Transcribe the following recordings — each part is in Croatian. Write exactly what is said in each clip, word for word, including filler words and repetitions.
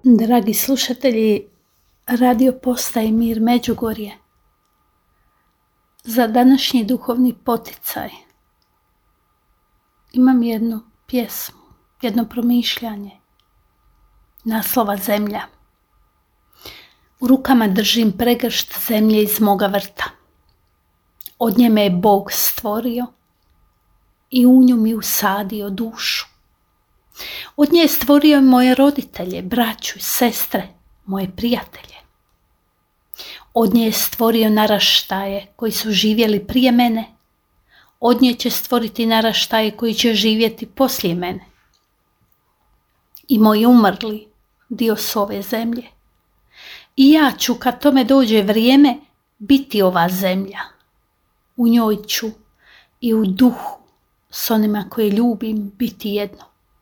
Dragi slušatelji radio postaje Mir Međugorje, za današnji duhovni poticaj imam jednu pjesmu, jedno promišljanje, naslova Zemlja. U rukama držim pregršt zemlje iz moga vrta. Od nje me je Bog stvorio i u nju mi usadio dušu. Od nje je stvorio moje roditelje, braću i sestre, moje prijatelje. Od nje je stvorio naraštaje koji su živjeli prije mene. Od nje će stvoriti naraštaje koji će živjeti poslije mene. I moji umrli dio su ove zemlje. I ja ću, kad tome dođe vrijeme, biti ova zemlja. U njoj ću i u duhu s onima koje ljubim biti jedno.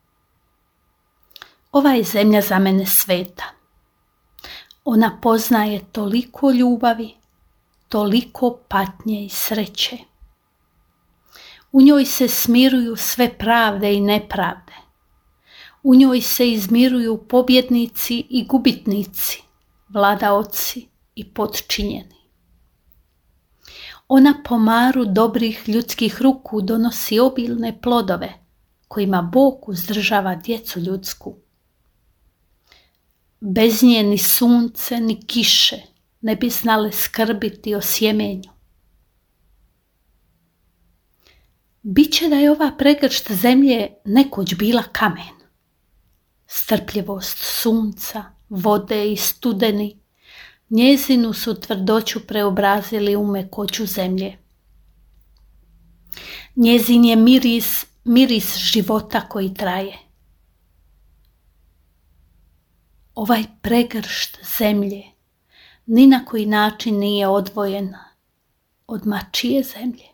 Ova je zemlja za mene sveta. Ona poznaje toliko ljubavi, toliko patnje i sreće. U njoj se smiruju sve pravde i nepravde. U njoj se izmiruju pobjednici i gubitnici, vladaoci i potčinjeni. Ona po maru dobrih ljudskih ruku donosi obilne plodove kojima Bog uzdržava djecu ljudsku. Bez nje ni sunce ni kiše ne bi znale skrbiti o sjemenju. Biće da je ova pregršt zemlje nekoć bila kamen. Strpljivost sunca, vode i studeni njezinu su tvrdoću preobrazili u mekoću zemlje. Njezin je miris, miris života koji traje. Ovaj pregršt zemlje ni na koji način nije odvojen od mačije zemlje.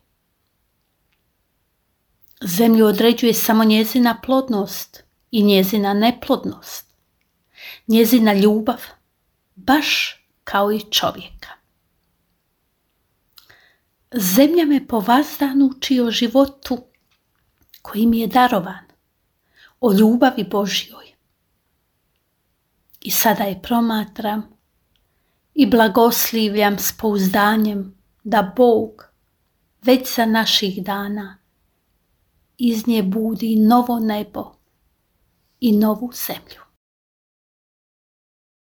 Zemlju određuje samo njezina plodnost i njezina neplodnost, njezina ljubav, baš kao i čovjeka. Zemlja me po vazdan uči o životu koji mi je darovan, o ljubavi Božjoj. I sada je promatram i blagoslivljam s pouzdanjem da Bog već za naših dana iz nje budi novo nebo i novu zemlju.